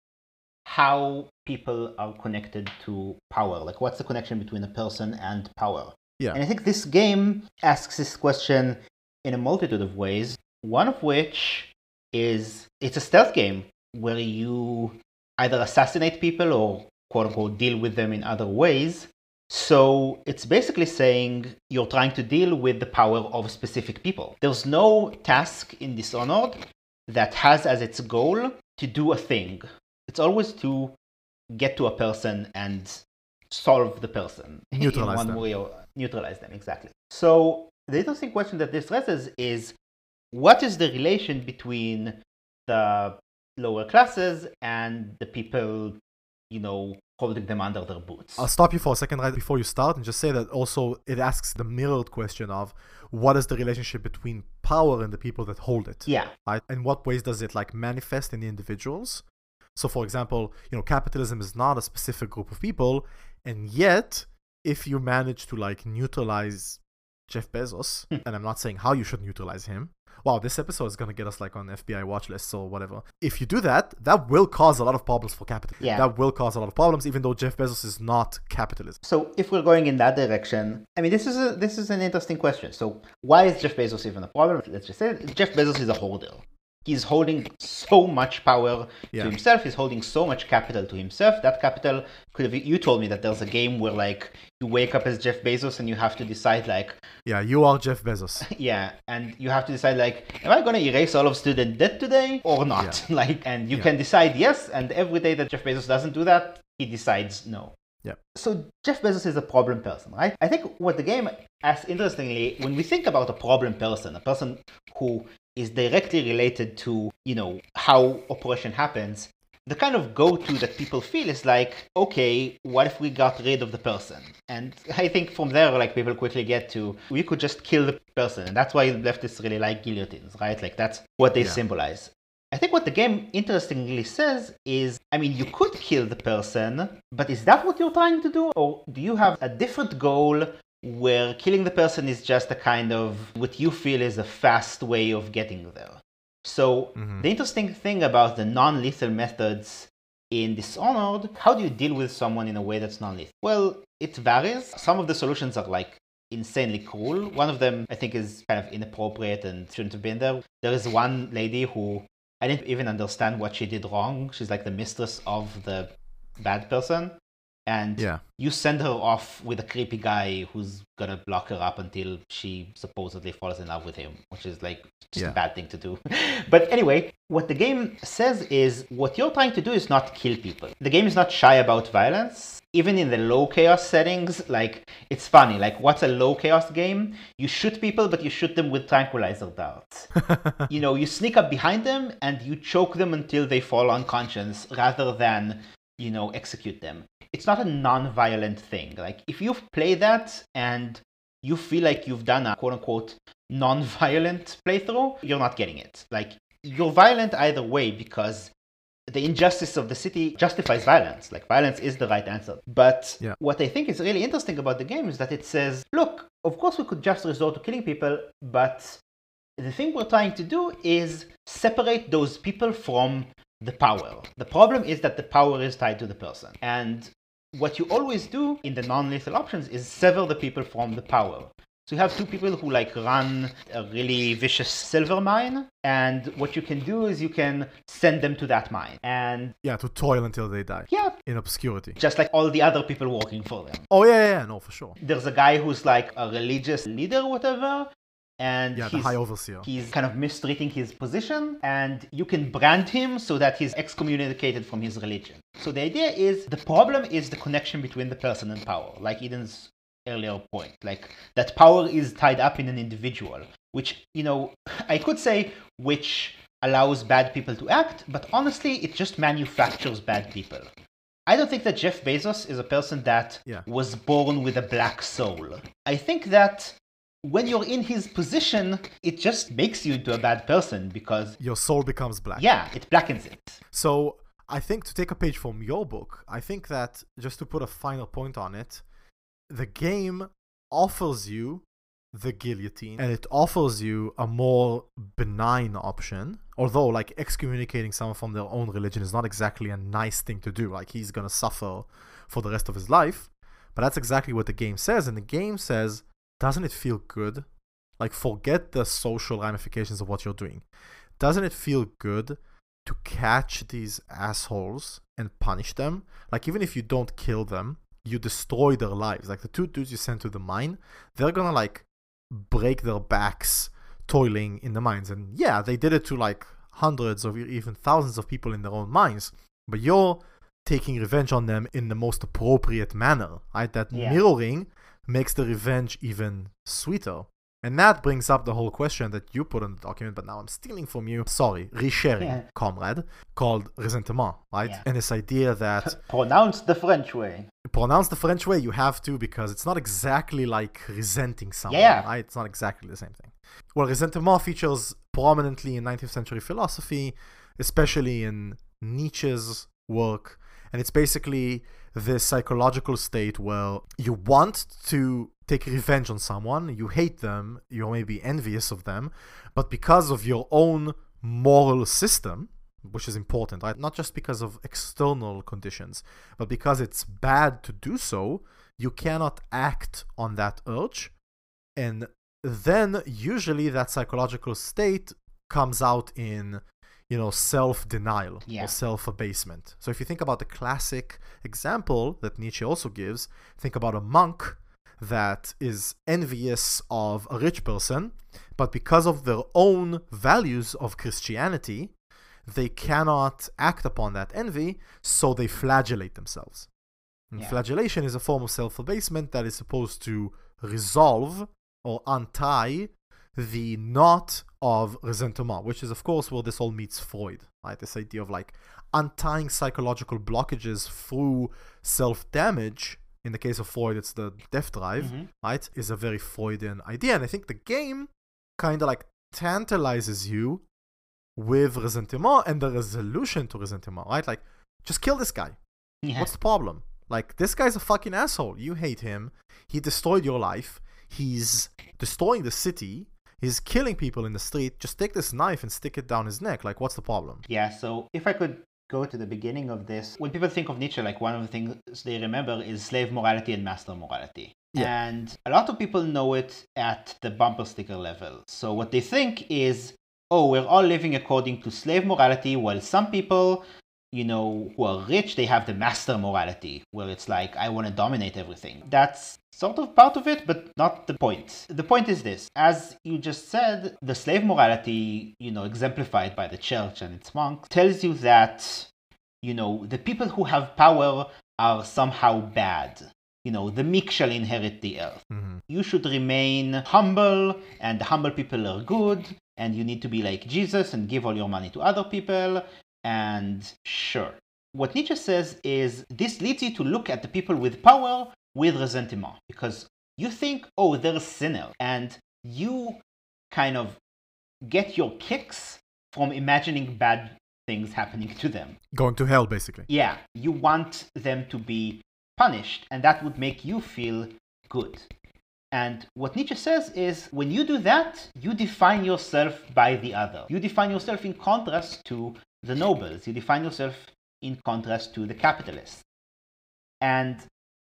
how people are connected to power. Like, what's the connection between a person and power? Yeah. And I think this game asks this question in a multitude of ways, one of which is it's a stealth game where you either assassinate people or quote-unquote deal with them in other ways. So it's basically saying you're trying to deal with the power of specific people. There's no task in Dishonored that has as its goal to do a thing. It's always to get to a person and solve the person. Neutralize in one them. way or neutralize them, exactly. So the interesting question that this raises is, what is the relation between the lower classes and the people, holding them under their boots? I'll stop you for a second right before you start and just say that also it asks the mirrored question of what is the relationship between power and the people that hold it? Yeah. Right? In what ways does it manifest in the individuals? So for example, capitalism is not a specific group of people, and yet if you manage to neutralize Jeff Bezos, and I'm not saying how you should neutralize him. Wow, this episode is going to get us on FBI watch lists or whatever. If you do that, that will cause a lot of problems for capitalism. Yeah. That will cause a lot of problems, even though Jeff Bezos is not capitalism. So if we're going in that direction, I mean, this is an interesting question. So why is Jeff Bezos even a problem? Let's just say it. Jeff Bezos is a hoarder. He's holding so much power to himself. He's holding so much capital to himself. That capital could have... You told me that there's a game where, you wake up as Jeff Bezos and you have to decide, Yeah, you are Jeff Bezos. Yeah, and you have to decide, am I going to erase all of student debt today or not? Yeah. And you can decide yes, and every day that Jeff Bezos doesn't do that, he decides no. Yeah. So Jeff Bezos is a problem person, right? I think what the game asks, interestingly, when we think about a problem person, a person who is directly related to, how operation happens, the kind of go-to that people feel is like, okay, what if we got rid of the person? And I think from there, like, people quickly get to, we could just kill the person. And that's why leftists really like guillotines, right? Like, that's what they symbolize. I think what the game interestingly says is, I mean, you could kill the person, but is that what you're trying to do? Or do you have a different goal where killing the person is just a kind of what you feel is a fast way of getting there? So the interesting thing about the non-lethal methods in Dishonored, how do you deal with someone in a way that's non-lethal? Well, it varies. Some of the solutions are like insanely cruel. One of them, I think, is kind of inappropriate and shouldn't have been there. There is one lady who, I didn't even understand what she did wrong. She's like the mistress of the bad person. And you send her off with a creepy guy who's gonna lock her up until she supposedly falls in love with him, which is like just a bad thing to do. But anyway, what the game says is what you're trying to do is not kill people. The game is not shy about violence. Even in the low chaos settings, like, it's funny. Like, what's a low chaos game? You shoot people, but you shoot them with tranquilizer darts. You know, you sneak up behind them and you choke them until they fall unconscious rather than, you know, execute them. It's not a non-violent thing. Like, if you play that and you feel like you've done a quote-unquote non-violent playthrough, you're not getting it. Like, you're violent either way because the injustice of the city justifies violence. Like, violence is the right answer. But what I think is really interesting about the game is that it says, look, of course we could just resort to killing people, but the thing we're trying to do is separate those people from the power. The problem is that the power is tied to the person. And what you always do in the non-lethal options is sever the people from the power. So you have two people who like run a really vicious silver mine, and what you can do is you can send them to that mine. And to toil until they die. Yeah. In obscurity. Just like all the other people working for them. Oh yeah, no, for sure. There's a guy who's like a religious leader or whatever, and the high overseer. He's kind of mistreating his position, and you can brand him so that he's excommunicated from his religion. So the idea is, the problem is the connection between the person and power, like Eden's earlier point, like that power is tied up in an individual, which, you know, I could say which allows bad people to act, but honestly, it just manufactures bad people. I don't think that Jeff Bezos is a person that was born with a black soul. I think that when you're in his position, it just makes you into a bad person because your soul becomes black. Yeah, it blackens it. So I think, to take a page from your book, I think that, just to put a final point on it, the game offers you the guillotine, and it offers you a more benign option. Although, like, excommunicating someone from their own religion is not exactly a nice thing to do. Like, he's gonna suffer for the rest of his life. But that's exactly what the game says. And the game says, doesn't it feel good? Like, forget the social ramifications of what you're doing. Doesn't it feel good to catch these assholes and punish them? Like, even if you don't kill them, you destroy their lives. Like, the two dudes you sent to the mine, they're gonna, like, break their backs toiling in the mines. And yeah, they did it to, like, hundreds or even thousands of people in their own mines. But you're taking revenge on them in the most appropriate manner, right? That mirroring makes the revenge even sweeter. And that brings up the whole question that you put in the document, but now I'm stealing from you. Sorry, resharing, comrade, called resentment, right? Yeah. And this idea that... Pronounce the French way. Pronounce the French way, you have to, because it's not exactly like resenting someone, right? It's not exactly the same thing. Well, resentment features prominently in 19th century philosophy, especially in Nietzsche's work. And it's basically this psychological state where you want to take revenge on someone, you hate them, you're maybe envious of them, but because of your own moral system, which is important, right? Not just because of external conditions, but because it's bad to do so, you cannot act on that urge. And then usually that psychological state comes out in, you know, self-denial or self-abasement. So if you think about the classic example that Nietzsche also gives, think about a monk that is envious of a rich person, but because of their own values of Christianity, they cannot act upon that envy, so they flagellate themselves. And flagellation is a form of self-abasement that is supposed to resolve or untie the knot of resentment, which is, of course, where this all meets Freud, right? This idea of like untying psychological blockages through self-damage. In the case of Freud, it's the death drive, right? Is a very Freudian idea. And I think the game kind of like tantalizes you with resentment and the resolution to resentment, right? Like, just kill this guy. Yeah. What's the problem? Like, this guy's a fucking asshole. You hate him. He destroyed your life. He's destroying the city. He's killing people in the street. Just take this knife and stick it down his neck. Like, what's the problem? Yeah, so if I could go to the beginning of this, when people think of Nietzsche, like one of the things they remember is slave morality and master morality. Yeah. And a lot of people know it at the bumper sticker level. So what they think is, oh, we're all living according to slave morality, while some people, who are rich, they have the master morality, where it's like, I want to dominate everything. That's sort of part of it, but not the point. The point is this. As you just said, the slave morality, exemplified by the church and its monks, tells you that, the people who have power are somehow bad. The meek shall inherit the earth. Mm-hmm. You should remain humble, and the humble people are good, and you need to be like Jesus and give all your money to other people. And sure, what Nietzsche says is this leads you to look at the people with power with resentment, because you think, oh, they're a sinner, and you kind of get your kicks from imagining bad things happening to them. Going to hell, basically. Yeah, you want them to be punished, and that would make you feel good. And what Nietzsche says is, when you do that, you define yourself by the other. You define yourself in contrast to the nobles. You define yourself in contrast to the capitalists. And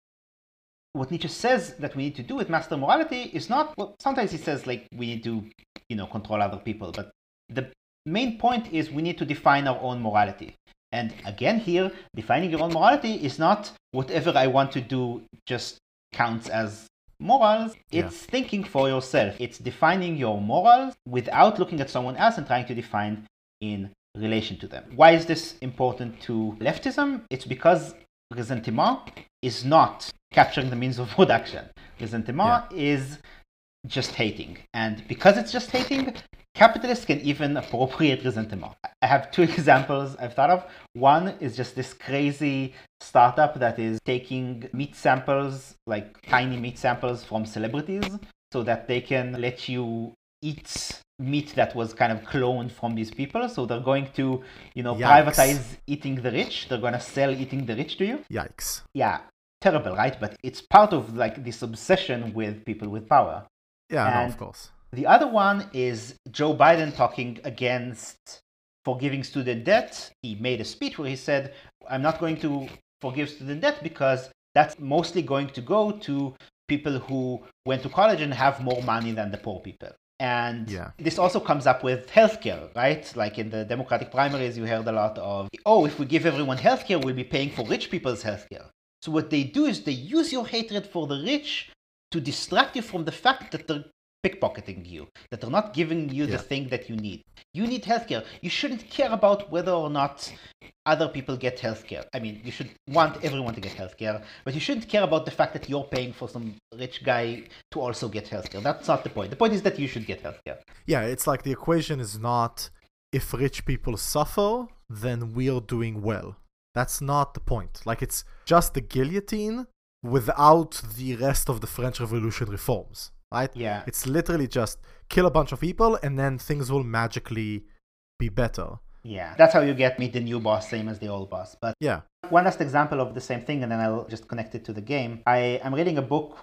what Nietzsche says that we need to do with master morality is not, well, sometimes he says like we need to, control other people, but the main point is we need to define our own morality. And again here, defining your own morality is not whatever I want to do just counts as morals. It's thinking for yourself. It's defining your morals without looking at someone else and trying to define in relation to them. Why is this important to leftism? It's because resentment is not capturing the means of production. Resentment is just hating. And because it's just hating, capitalists can even appropriate resentment. I have two examples I've thought of. One is just this crazy startup that is taking meat samples, like tiny meat samples from celebrities, so that they can let you eat meat that was kind of cloned from these people. So they're going to, privatize eating the rich. They're going to sell eating the rich to you. Yikes. Yeah, terrible, right? But it's part of like this obsession with people with power. Yeah, no, of course. The other one is Joe Biden talking against forgiving student debt. He made a speech where he said, I'm not going to forgive student debt because that's mostly going to go to people who went to college and have more money than the poor people. And this also comes up with healthcare, right? Like in the Democratic primaries, you heard a lot of, if we give everyone healthcare, we'll be paying for rich people's healthcare. So what they do is they use your hatred for the rich to distract you from the fact that they're pickpocketing you, that they're not giving you the thing that you need. You need healthcare. You shouldn't care about whether or not other people get healthcare. I mean, you should want everyone to get healthcare, but you shouldn't care about the fact that you're paying for some rich guy to also get healthcare. That's not the point. The point is that you should get healthcare. Yeah, it's like the equation is not if rich people suffer, then we're doing well. That's not the point. Like, it's just the guillotine without the rest of the French Revolution reforms, right? Yeah. It's literally just kill a bunch of people and then things will magically be better. Yeah. That's how you get meet the new boss, same as the old boss. But yeah. One last example of the same thing, and then I'll just connect it to the game. I am reading a book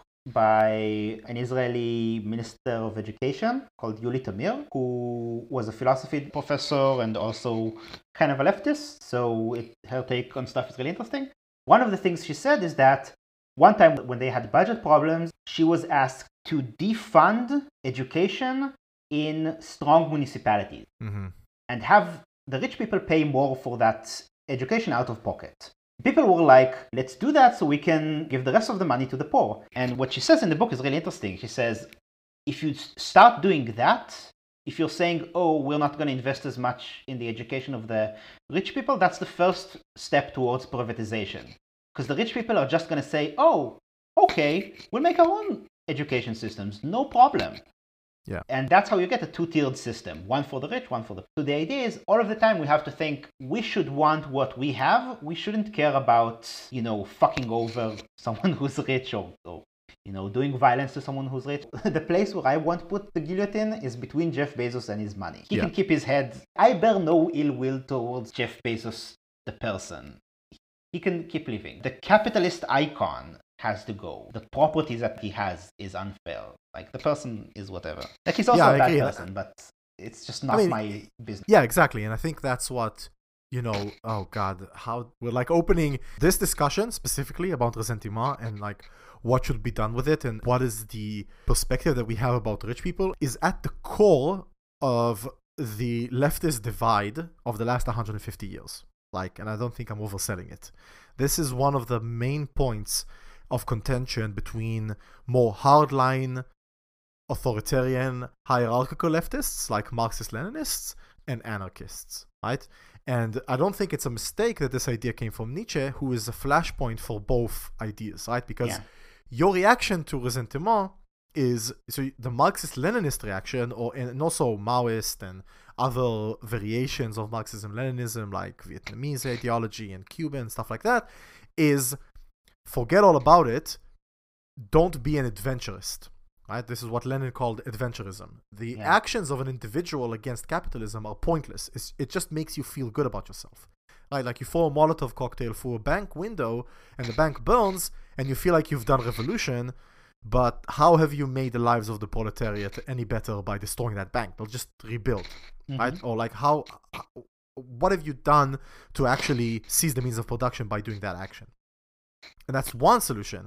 by an Israeli Minister of Education called Yuli Tamir, who was a philosophy professor and also kind of a leftist. So her take on stuff is really interesting. One of the things she said is that one time when they had budget problems, she was asked to defund education in strong municipalities and have the rich people pay more for that education out of pocket. People were like, let's do that so we can give the rest of the money to the poor. And what she says in the book is really interesting. She says, if you start doing that, if you're saying, we're not going to invest as much in the education of the rich people, that's the first step towards privatization. Because the rich people are just going to say, okay, we'll make our own education systems, no problem. Yeah. And that's how you get a two-tiered system, one for the rich, one for the poor. So the idea is all of the time we have to think we should want what we have. We shouldn't care about, fucking over someone who's rich or doing violence to someone who's rich. The place where I want to put the guillotine is between Jeff Bezos and his money. He can keep his head. I bear no ill will towards Jeff Bezos, the person. He can keep living. The capitalist icon has to go. The property that he has is unfair. Like, the person is whatever. Like, he's also a bad person, but it's just not my business. Yeah, exactly. And I think that's what, oh God, how we're like opening this discussion specifically about Resentiment and like what should be done with it and what is the perspective that we have about rich people is at the core of the leftist divide of the last 150 years. Like, and I don't think I'm overselling it. This is one of the main points of contention between more hardline, authoritarian, hierarchical leftists like Marxist-Leninists and anarchists, right? And I don't think it's a mistake that this idea came from Nietzsche, who is a flashpoint for both ideas, right? Because your reaction to Resentiment is the Marxist-Leninist reaction, and also Maoist and other variations of Marxism-Leninism like Vietnamese ideology and Cuban stuff like that, is forget all about it, don't be an adventurist. Right? This is what Lenin called adventurism. The actions of an individual against capitalism are pointless. It just makes you feel good about yourself. Right? Like you throw a Molotov cocktail through a bank window and the bank burns and you feel like you've done revolution, but how have you made the lives of the proletariat any better by destroying that bank? They'll just rebuild. Right? Or like what have you done to actually seize the means of production by doing that action? And that's one solution.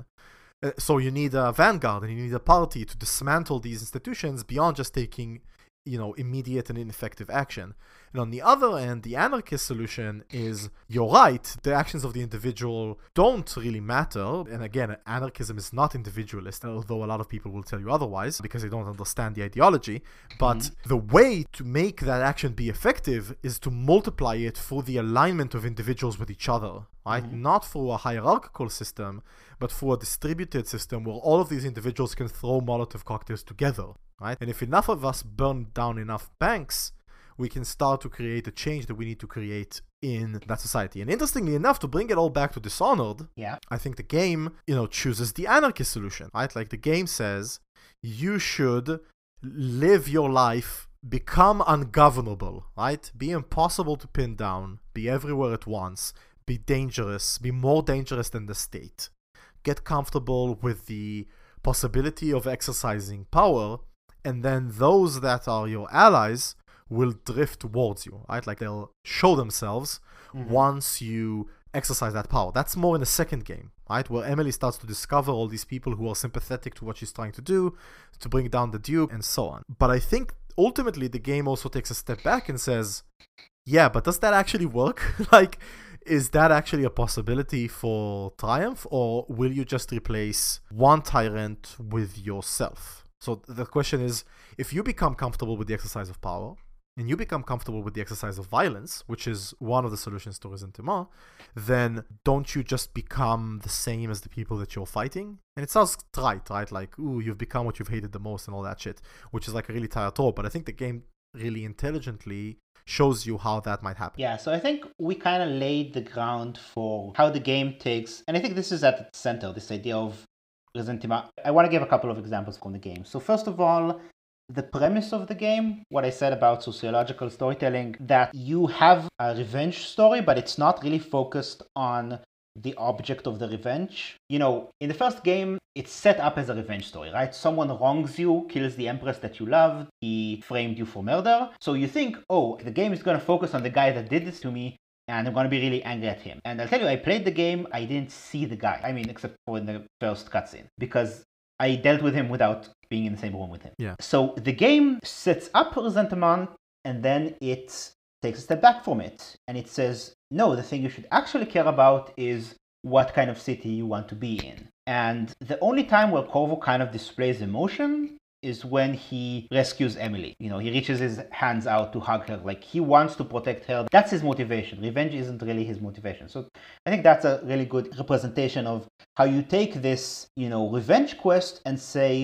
So you need a vanguard and you need a party to dismantle these institutions beyond just taking, immediate and ineffective action. And on the other end, the anarchist solution is, you're right, the actions of the individual don't really matter. And again, anarchism is not individualist, although a lot of people will tell you otherwise because they don't understand the ideology. But the way to make that action be effective is to multiply it through the alignment of individuals with each other, right? Not through a hierarchical system, but through a distributed system where all of these individuals can throw Molotov cocktails together, right? And if enough of us burn down enough banks, we can start to create the change that we need to create in that society. And interestingly enough, to bring it all back to Dishonored, I think the game, chooses the anarchist solution, right? Like the game says, you should live your life, become ungovernable, right? Be impossible to pin down, be everywhere at once, be dangerous, be more dangerous than the state. Get comfortable with the possibility of exercising power, and then those that are your allies will drift towards you, right? Like they'll show themselves once you exercise that power. That's more in the second game, right? Where Emily starts to discover all these people who are sympathetic to what she's trying to do, to bring down the Duke, and so on. But I think ultimately the game also takes a step back and says, yeah, but does that actually work? Like, is that actually a possibility for Triumph, or will you just replace one tyrant with yourself? So the question is, if you become comfortable with the exercise of power, and you become comfortable with the exercise of violence, which is one of the solutions to Resentiment, then don't you just become the same as the people that you're fighting? And it sounds right? Like, ooh, you've become what you've hated the most and all that shit, which is like a really tired thought. But I think the game really intelligently shows you how that might happen. Yeah, so I think we kind of laid the ground for how the game takes, and I think this is at the center, this idea of Resentiment. I want to give a couple of examples from the game. So first of all, the premise of the game, what I said about sociological storytelling, that you have a revenge story, but it's not really focused on the object of the revenge. In the first game, it's set up as a revenge story, right? Someone wrongs you, kills the empress that you loved, he framed you for murder. So you think, oh, the game is going to focus on the guy that did this to me, and I'm going to be really angry at him. And I'll tell you, I played the game, I didn't see the guy. I mean, except for in the first cutscene, because I dealt with him without being in the same room with him. Yeah. So the game sets up Resentiment, and then it takes a step back from it. And it says, no, the thing you should actually care about is what kind of city you want to be in. And the only time where Corvo kind of displays emotion is when he rescues Emily. He reaches his hands out to hug her. Like, he wants to protect her. That's his motivation. Revenge isn't really his motivation. So I think that's a really good representation of how you take this, revenge quest and say,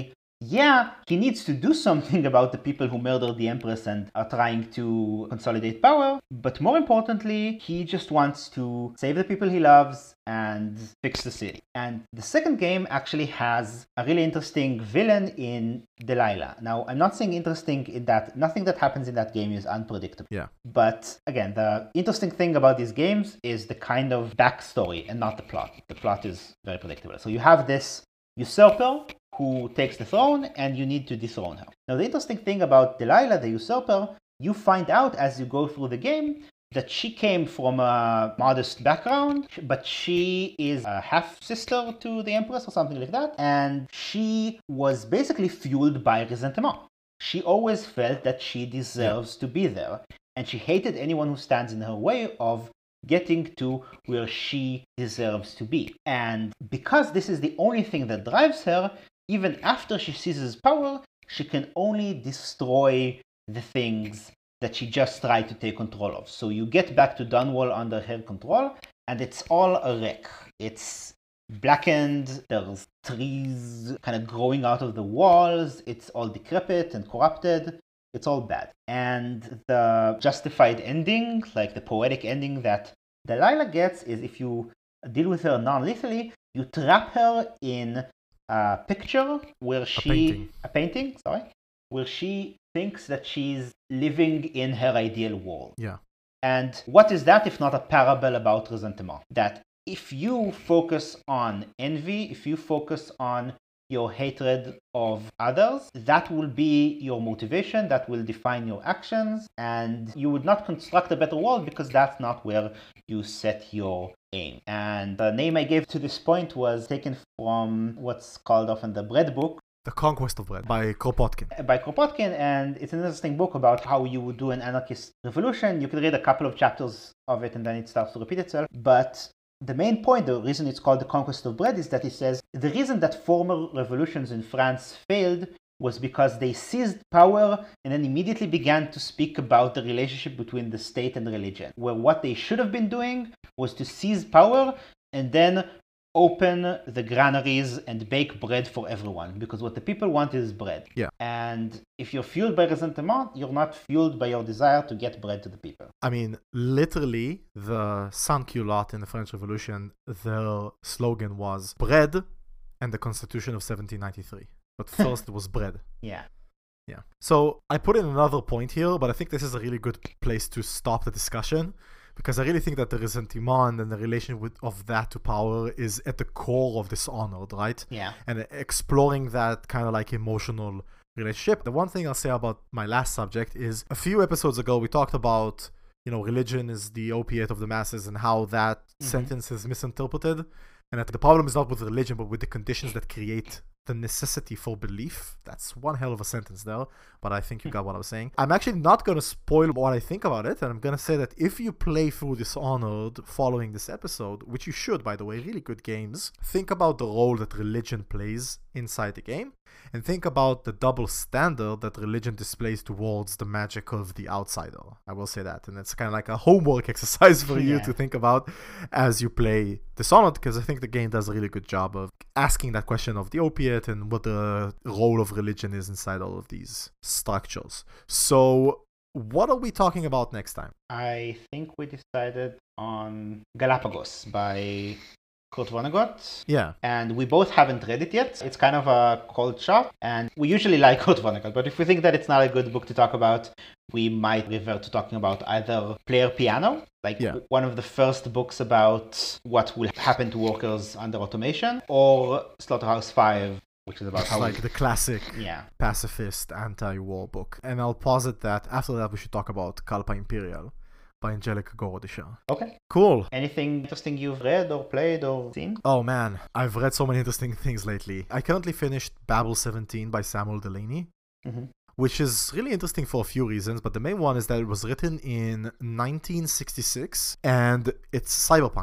yeah, he needs to do something about the people who murdered the Empress and are trying to consolidate power. But more importantly, he just wants to save the people he loves and fix the city. And the second game actually has a really interesting villain in Delilah. Now, I'm not saying interesting in that nothing that happens in that game is unpredictable. Yeah. But again, the interesting thing about these games is the kind of backstory and not the plot. The plot is very predictable. So you have this usurper who takes the throne and you need to dethrone her. Now, the interesting thing about Delilah, the usurper, you find out as you go through the game that she came from a modest background, but she is a half-sister to the Empress or something like that, and she was basically fueled by resentment. She always felt that she deserves to be there, and she hated anyone who stands in her way of getting to where she deserves to be. And because this is the only thing that drives her, even after she seizes power, she can only destroy the things that she just tried to take control of. So you get back to Dunwall under her control, and it's all a wreck. It's blackened, there's trees kind of growing out of the walls, it's all decrepit and corrupted, it's all bad. And the justified ending, like the poetic ending that Delilah gets, is if you deal with her non-lethally, you trap her in a picture where a painting, where she thinks that she's living in her ideal world. Yeah. And what is that if not a parable about resentment? That if you focus on envy, if you focus on your hatred of others, that will be your motivation, that will define your actions, and you would not construct a better world because that's not where you set your aim. And the name I gave to this point was taken from what's called often the Bread Book. The Conquest of Bread by Kropotkin. By Kropotkin, and it's an interesting book about how you would do an anarchist revolution. You can read a couple of chapters of it and then it starts to repeat itself. But the main point, the reason it's called the Conquest of Bread, is that it says the reason that former revolutions in France failed was because they seized power and then immediately began to speak about the relationship between the state and religion, where what they should have been doing was to seize power and then open the granaries and bake bread for everyone, because what the people want is bread. Yeah. And if you're fueled by resentment, you're not fueled by your desire to get bread to the people. I mean, literally, the sans-culottes in the French Revolution, their slogan was bread and the Constitution of 1793. But first it was bread. Yeah. Yeah. So I put in another point here, but I think this is a really good place to stop the discussion, because I really think that the resentment and the relation of that to power is at the core of Dishonored, right? Yeah. And exploring that kind of like emotional relationship. The one thing I'll say about my last subject is a few episodes ago we talked about, religion is the opiate of the masses and how that sentence is misinterpreted. And that the problem is not with religion, but with the conditions that create the necessity for belief. That's one hell of a sentence there, but I think you got what I was saying. I'm actually not going to spoil what I think about it, and I'm going to say that if you play through Dishonored following this episode, which you should, by the way, really good games, think about the role that religion plays inside the game, and think about the double standard that religion displays towards the magic of the outsider. I will say that, and it's kind of like a homework exercise for you to think about as you play Dishonored, because I think the game does a really good job of asking that question of the opiate and what the role of religion is inside all of these structures. So what are we talking about next time? I think we decided on Galapagos by Kurt Vonnegut. Yeah. And we both haven't read it yet. It's kind of a cold shot, and we usually like Kurt Vonnegut, but if we think that it's not a good book to talk about, we might revert to talking about either Player Piano, one of the first books about what will happen to workers under automation, or Slaughterhouse 5, which is about how the classic pacifist anti-war book. And I'll posit that after that we should talk about Kalpa Imperial by Angelica Gorodischer. Okay. Cool. Anything interesting you've read or played or seen? Oh man, I've read so many interesting things lately. I currently finished Babel 17 by Samuel Delany, which is really interesting for a few reasons, but the main one is that it was written in 1966 and it's cyberpunk.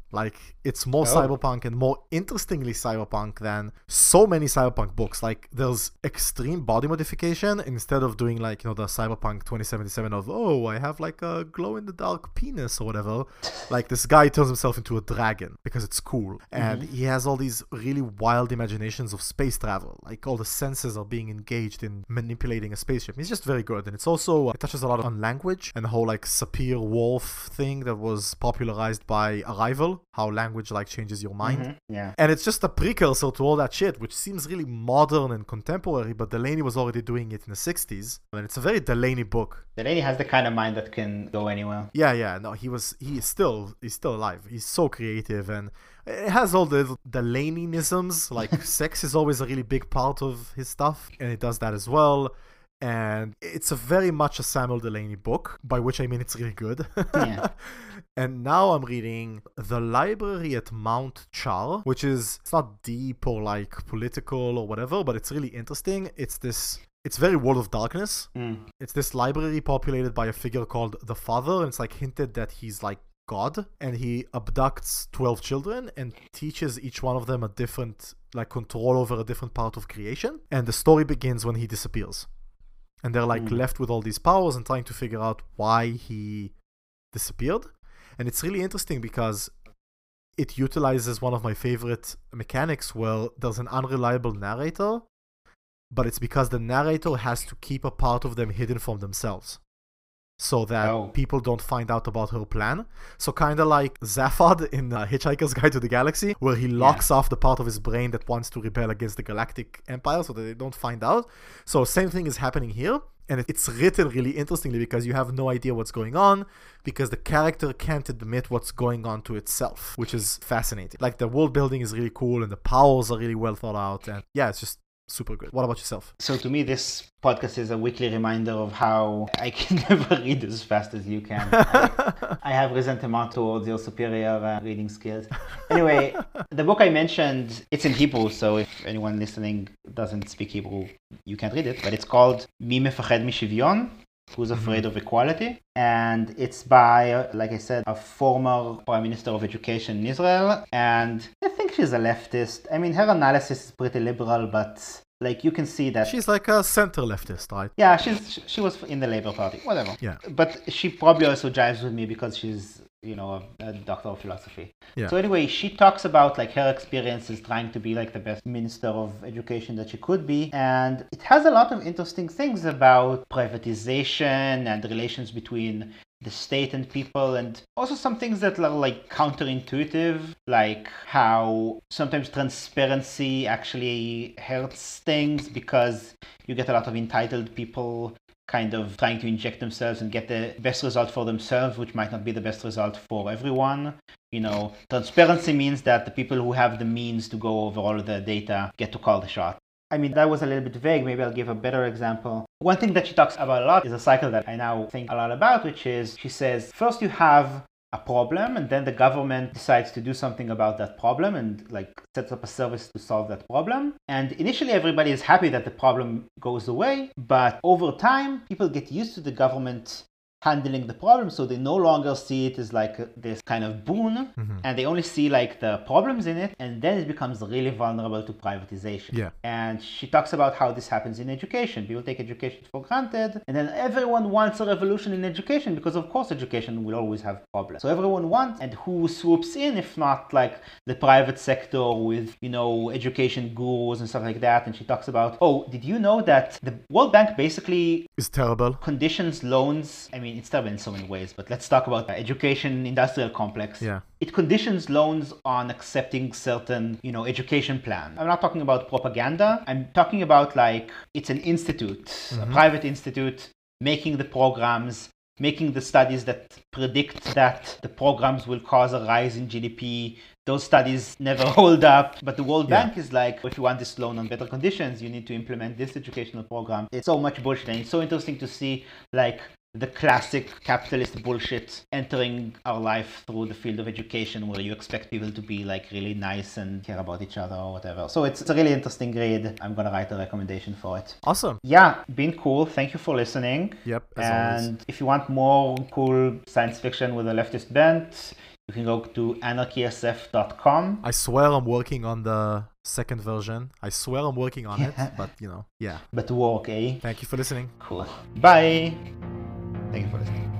Like, it's more Oh. cyberpunk and more interestingly cyberpunk than so many cyberpunk books. Like, there's extreme body modification instead of doing, like, the cyberpunk 2077 of, oh, I have like a glow-in-the-dark penis or whatever. Like, this guy turns himself into a dragon because it's cool. And he has all these really wild imaginations of space travel. Like, all the senses are being engaged in manipulating a spaceship. He's just very good. And it's also, it touches a lot on language and the whole, like, Sapir-Whorf thing that was popularized by Arrival, how language, like, changes your mind. Yeah. And it's just a precursor to all that shit, which seems really modern and contemporary, but Delaney was already doing it in the 60s. And it's a very Delaney book. Delaney has the kind of mind that can go anywhere. Yeah, no, he's still alive. He's so creative, and it has all the Delaney-nisms, like sex is always a really big part of his stuff, and it does that as well. And it's a very much a Samuel Delaney book, by which I mean it's really good. Yeah. And now I'm reading The Library at Mount Char, which it's not deep or like political or whatever, but it's really interesting. It's very World of Darkness. It's this library populated by a figure called the Father, and it's like hinted that he's like God, and he abducts 12 children and teaches each one of them a different, like, control over a different part of creation. And the story begins when he disappears. And they're like left with all these powers and trying to figure out why he disappeared. And it's really interesting because it utilizes one of my favorite mechanics where there's an unreliable narrator, but it's because the narrator has to keep a part of them hidden from themselves so that people don't find out about her plan. So kind of like Zaphod in Hitchhiker's Guide to the Galaxy, where he locks off the part of his brain that wants to rebel against the Galactic Empire so that they don't find out. So same thing is happening here. And it's written really interestingly because you have no idea what's going on, because the character can't admit what's going on to itself, which is fascinating. Like, the world building is really cool and the powers are really well thought out. And yeah, it's just super good. What about yourself? So to me, this podcast is a weekly reminder of how I can never read as fast as you can. I have resentment towards your superior reading skills. Anyway, the book I mentioned, it's in Hebrew, so if anyone listening doesn't speak Hebrew, you can't read it. But it's called Mi Mefached Mishivyon, Who's Afraid of Equality? And it's by, like I said, a former Prime Minister of Education in Israel. And I think she's a leftist. I mean, her analysis is pretty liberal, but like you can see that she's like a center leftist, right? Yeah, she was in the Labour Party, whatever. Yeah. But she probably also jives with me because she's, a doctor of philosophy. Yeah. So anyway, she talks about like her experiences trying to be like the best minister of education that she could be. And it has a lot of interesting things about privatization and the relations between the state and people, and also some things that are like counterintuitive, like how sometimes transparency actually hurts things because you get a lot of entitled people kind of trying to inject themselves and get the best result for themselves, which might not be the best result for everyone. Transparency means that the people who have the means to go over all of the data get to call the shot. I mean, that was a little bit vague. Maybe I'll give a better example. One thing that she talks about a lot is a cycle that I now think a lot about, which is, she says, first you have a problem, and then the government decides to do something about that problem and like sets up a service to solve that problem. And initially everybody is happy that the problem goes away, but over time people get used to the government handling the problem, so they no longer see it as like this kind of boon, and they only see like the problems in it, and then it becomes really vulnerable to privatization. Yeah. And she talks about how this happens in education. People take education for granted, and then everyone wants a revolution in education because of course education will always have problems. So everyone wants, and who swoops in if not like the private sector with, education gurus and stuff like that. And she talks about, did you know that the World Bank basically is terrible, conditions loans? I mean, it's terrible in so many ways, but let's talk about the education industrial complex. Yeah. It conditions loans on accepting certain, education plan. I'm not talking about propaganda. I'm talking about like, it's an institute, a private institute, making the programs, making the studies that predict that the programs will cause a rise in GDP. Those studies never hold up. But the World Bank is like, if you want this loan on better conditions, you need to implement this educational program. It's so much bullshit. And it's so interesting to see like the classic capitalist bullshit entering our life through the field of education, where you expect people to be like really nice and care about each other or whatever. So it's a really interesting read. I'm gonna write a recommendation for it. Awesome. Yeah, been cool. Thank you for listening. Yep. And if you want more cool science fiction with a leftist bent, you can go to anarchysf.com. I swear I'm working on the second version. I swear I'm working on it, but yeah. But work, eh? Thank you for listening. Cool. Bye. Thank you for listening.